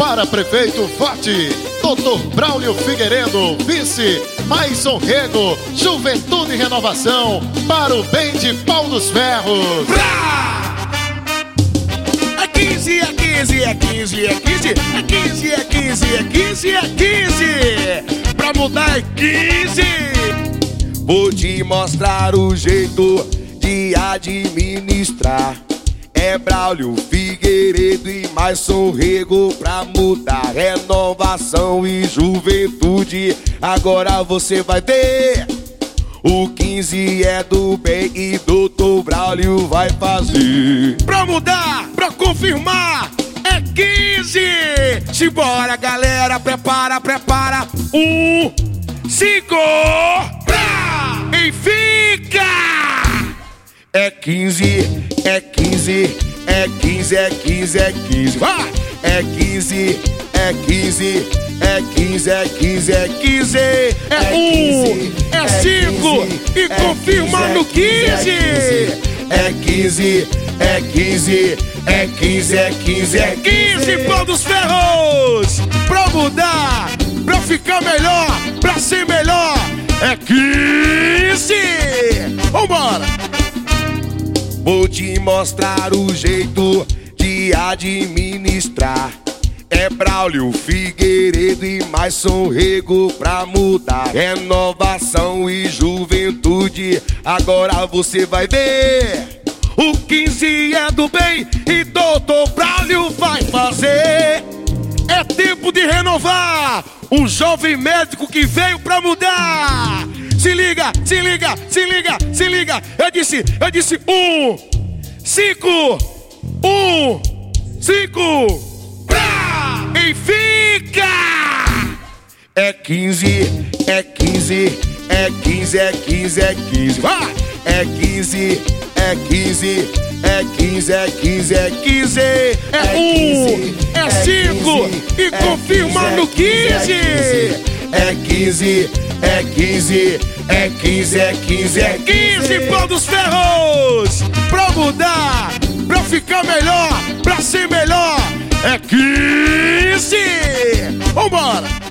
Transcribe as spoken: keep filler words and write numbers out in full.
Para prefeito, vote doutor Braulio Figueiredo. Vice, Maison Rego. Juventude e Renovação, para o bem de Pau dos Ferros. É quinze, é quinze, é quinze, é quinze, é quinze, é quinze, é quinze, é quinze. Pra mudar é quinze. Vou te mostrar o jeito de administrar. É Braulio Figueiredo e Maison Rego pra mudar. Renovação e juventude, agora você vai ver. O quinze é do bem e doutor Braulio vai fazer. Pra mudar, pra confirmar, é quinze. Simbora, galera, prepara, prepara. Um, cinco, pra, e fica. É quinze, é quinze, é quinze, é quinze, é quinze. Vai! É quinze, é quinze, é quinze, é quinze, é quinze. É um, é cinco e confirma no quinze. É quinze, é quinze, é quinze, é quinze, é quinze. Pau dos Ferros! Pra mudar, pra ficar melhor, pra ser melhor. É quinze! Vambora! Vou te mostrar o jeito de administrar. É Braulio Figueiredo e Maison Rego pra mudar. Renovação e juventude, agora você vai ver. O quinze é do bem e doutor Braulio vai fazer. É tempo de renovar. Um jovem médico que veio pra mudar. Se liga, se liga, se liga, se liga. Eu disse, eu disse um, cinco, um, cinco, pra, e fica. É quinze, é quinze, é quinze, é quinze, é quinze. Vai! É quinze, é quinze, é quinze, é quinze, é quinze. É um, é cinco e confirma no quinze. É quinze, é quinze, é quinze, é quinze, é quinze. Pau dos Ferros! Pra mudar, pra ficar melhor, pra ser melhor. É quinze! Vambora!